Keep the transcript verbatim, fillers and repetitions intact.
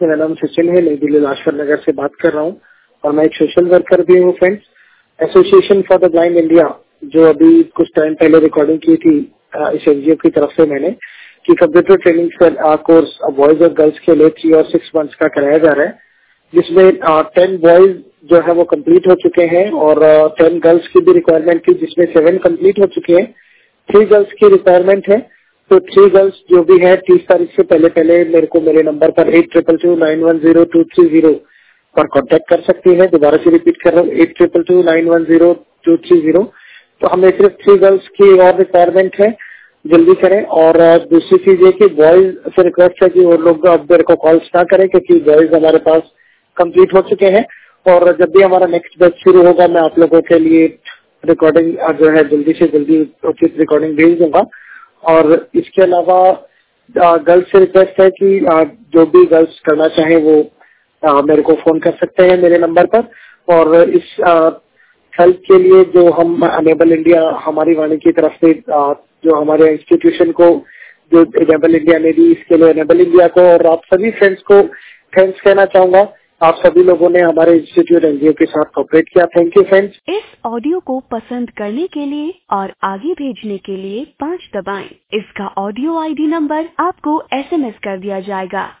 मेरा नाम सचिन है, नई दिल्ली लाजपत नगर से बात कर रहा हूँ और मैं एक सोशल वर्कर भी हूँ। Friends, association for the blind India जो अभी कुछ टाइम पहले रिकॉर्डिंग की थी इस एनजीओ की तरफ से मैंने कि कंप्यूटर ट्रेनिंग कोर्स बॉयज और गर्ल्स के लिए थ्री और सिक्स मंथ्स का कराया जा रहा है, जिसमें टेन बॉयज जो है वो कंप्लीट हो चुके हैं और टेन गर्ल्स की भी रिक्वायरमेंट थी, जिसमें सेवन कंप्लीट हो चुके हैं। थ्री गर्ल्स की रिक्वायरमेंट है, तो थ्री गर्ल्स जो भी है तीस तारीख से पहले पहले मेरे को मेरे नंबर पर eight triple two nine one zero two three zero पर कांटेक्ट कर सकती है। दोबारा से रिपीट कर रहा हूँ, eight triple two nine one zero two three zero. तो हमें सिर्फ थ्री गर्ल्स की और रिक्वायरमेंट है, जल्दी करें। और दूसरी चीज ये कि बॉयज से रिक्वेस्ट है कि वो लोग अब मेरे को कॉल्स ना करें, क्योंकि बॉयज हमारे पास कंप्लीट हो चुके हैं और जब भी हमारा नेक्स्ट बैच शुरू होगा मैं आप लोगों के लिए रिकॉर्डिंग जो है जल्दी से जल्दी उचित रिकॉर्डिंग भेज दूंगा। और इसके अलावा गर्ल्स से रिक्वेस्ट है कि आ, जो भी गर्ल्स करना चाहे वो आ, मेरे को फोन कर सकते हैं मेरे नंबर पर। और इस हेल्प के लिए जो हम अनेबल इंडिया हमारी वाणी की तरफ से आ, जो हमारे इंस्टीट्यूशन को जो अनेबल इंडिया ने दी, इसके लिए अनेबल इंडिया को और आप सभी फ्रेंड्स को थैंक्स कहना चाहूंगा। आप सभी लोगों ने हमारे इंस्टीट्यूट एनजीओ के साथ कोऑपरेट किया। Thank you friends. इस ऑडियो को पसंद करने के लिए और आगे भेजने के लिए पाँच दबाएं। इसका ऑडियो आईडी नंबर आपको एसएमएस कर दिया जाएगा।